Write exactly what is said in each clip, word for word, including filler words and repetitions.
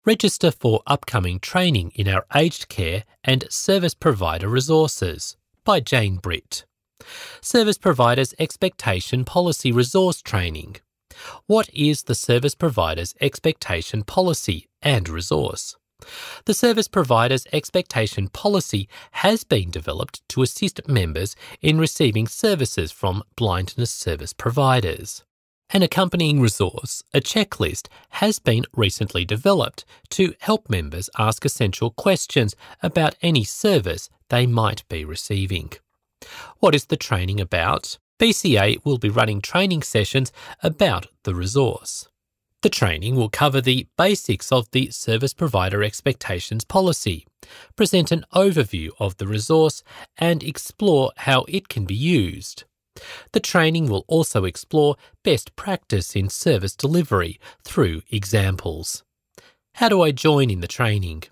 Register for upcoming training in our aged care and service provider resources by Jane Britt. Service Providers Expectation Policy Resource Training. What is the Service Provider's Expectation Policy and Resource? The Service Provider's Expectation Policy has been developed to assist members in receiving services from blindness service providers. An accompanying resource, a checklist, has been recently developed to help members ask essential questions about any service they might be receiving. What is the training about? B C A will be running training sessions about the resource. The training will cover the basics of the Service Provider Expectations Policy, present an overview of the resource, and explore how it can be used. The training will also explore best practice in service delivery through examples. How do I join in the training?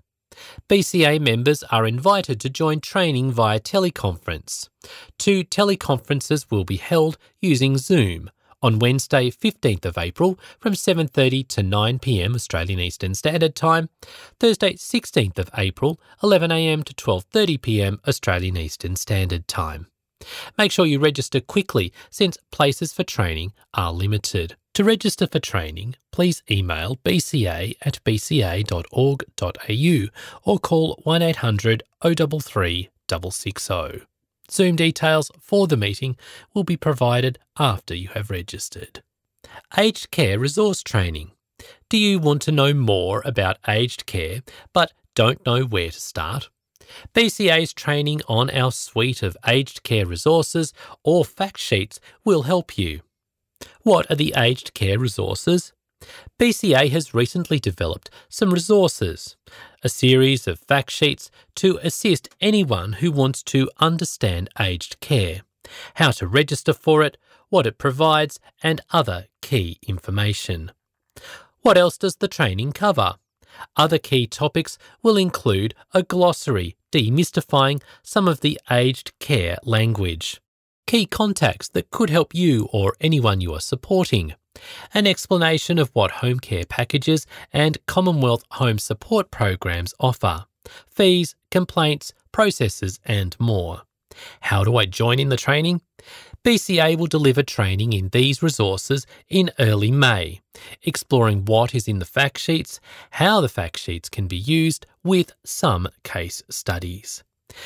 B C A members are invited to join training via teleconference. Two teleconferences will be held using Zoom on Wednesday fifteenth of April from seven thirty to nine p m Australian Eastern Standard Time, Thursday sixteenth of April eleven a m to twelve thirty p m Australian Eastern Standard Time. Make sure you register quickly since places for training are limited. To register for training, please email b c a at b c a dot org dot a u or call one eight hundred oh three three six six zero. Zoom details for the meeting will be provided after you have registered. Aged Care Resource Training. Do you want to know more about aged care but don't know where to start? B C A's training on our suite of aged care resources or fact sheets will help you. What are the aged care resources? B C A has recently developed some resources, a series of fact sheets to assist anyone who wants to understand aged care, how to register for it, what it provides, and other key information. What else does the training cover? Other key topics will include a glossary demystifying some of the aged care language, key contacts that could help you or anyone you are supporting, an explanation of what home care packages and Commonwealth home support programs offer, fees, complaints, processes, and more. How do I join in the training? B C A will deliver training in these resources in early May, exploring what is in the fact sheets, how the fact sheets can be used with some case studies.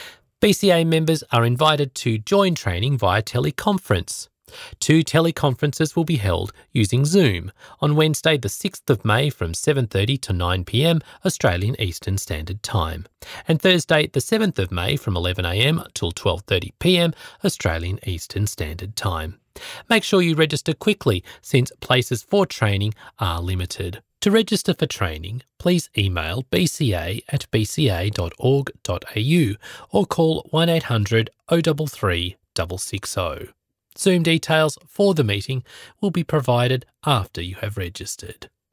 B C A members are invited to join training via teleconference. Two teleconferences will be held using Zoom on Wednesday the sixth of May from seven thirty to nine p m Australian Eastern Standard Time and Thursday the seventh of May from eleven a m till twelve thirty p m Australian Eastern Standard Time. Make sure you register quickly since places for training are limited. To register for training, please email b c a at b c a dot org dot a u or call one eight hundred oh three three six six zero. Zoom details for the meeting will be provided after you have registered.